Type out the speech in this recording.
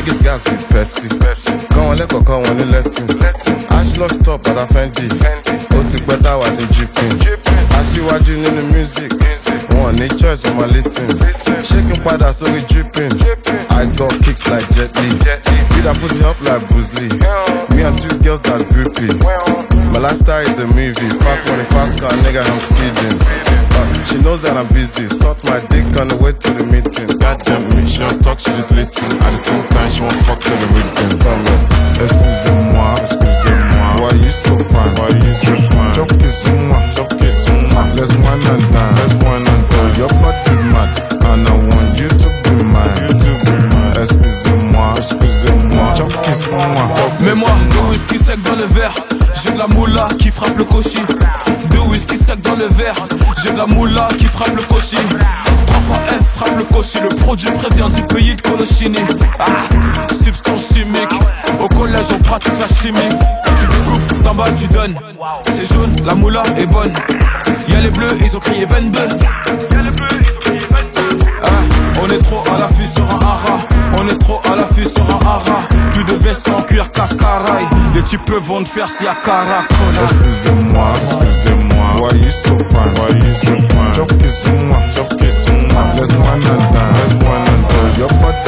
Niggas gas with Pepsi. Quand on les coca, on est lesson. Ashlock stop at a Fendi. Oti Kweta was in dripping. Ashiwaju in the music. One need choice for my listen. Shaking powder so we dripping. I got kicks like Jet Li. Beat that pussy up like Bruce Lee. Me and two girls that's groupie. My lifestyle is a movie. Fast money, fast car, nigga, I'm speeding. She knows that I'm busy. Suck my dick on the way to the meeting. Goddamn me, she don't talk, she just listen. At the same time, she won't fuck to the rhythm. Excusez-moi, excusez-moi. Why you so fine? Why you so fine? Choquez-moi, choquez-moi. Let's one and dance, let's one and dance. Your body's mad, and I want you to be mine. You to be mine. Excusez-moi, excusez-moi. Choquez-moi. Mais moi, de whisky sec dans le verre. J'ai de la moula qui frappe le cochi. De whisky sec dans le verre. J'ai de la moula qui frappe le cochi. 3 fois F frappe le cochi. Le produit prévient du pays de Colochini. Substance chimique. Au collège on pratique la chimie. Tu découpes, d'en bas tu donnes. C'est jaune, la moula est bonne. Y'a les bleus, ils ont crié 22. On est trop à l'affût sur un hara. On est trop à l'affût sur un hara. Plus de vestes en cuir cascaraï. Les types vont te faire si à Caracola. Excusez-moi, excusez-moi. Why you so fine? Why you so fine? Choquez-moi, choquez-moi. Let's one and dance, let's one and dance. Your body